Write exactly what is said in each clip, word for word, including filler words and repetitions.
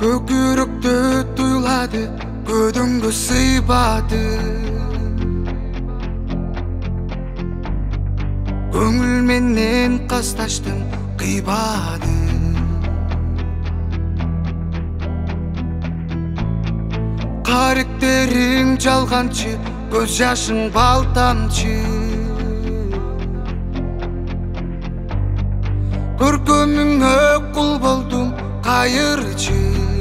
Көкүрөктө туйлады, көдөңгө сыйбады. Көңүл менен касташтым, кыйбады. Каректериң жалганчы, көз жашың бал тамчы. Көркөмүңө кул болдум, кайырчы.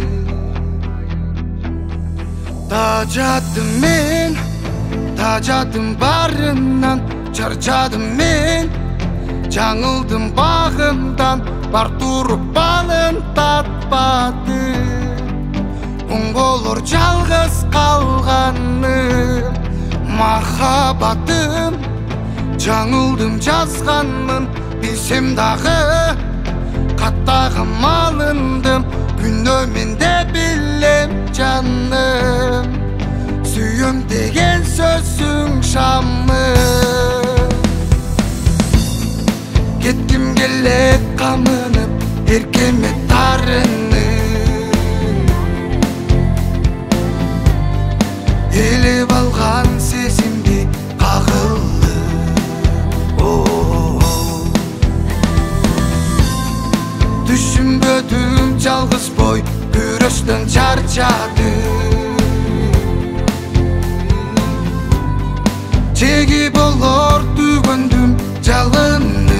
Тажадым мен, тажадым барынан, чарчадым мен. Жаңылдым багымдан, бар туруп балын татпадым. Оң болор жалгыз калганым, махабатым. Жаңылдым жазганмын, билсем дагы каттагым алындым. Күнөө менде билем жаным, сүйөм деген сөзүң шамым. Кетким келет камынып, эркеме тарынып. Элеп алган сезимди кагылды. Түшүнбөдүм жалгыз бой, күрөштөн чарчады. Чеги болор түгөндүм жалынды.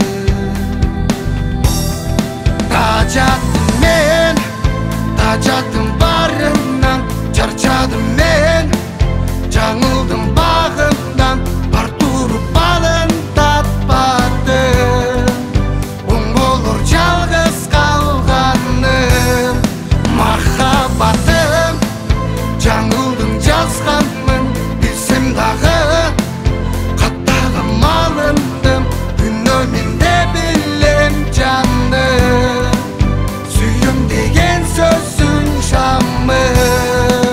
Тажадым мен, тажадым барынан, чарчадым мен. Жаңылдым багымдан, бар туруп балын татпадым. Оң болор жалгыз калганым, махабатым. Жаңылдым жазганмын, билсем дагы каттагым алындым. Күнөө менде билем жаным, сүйөм деген сөзүң шамым.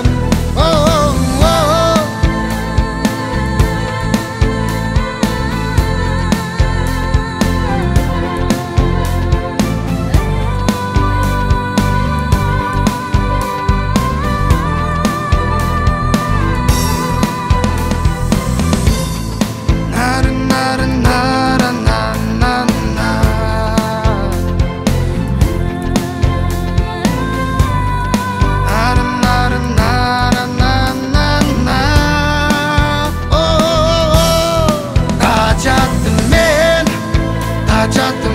Tажадым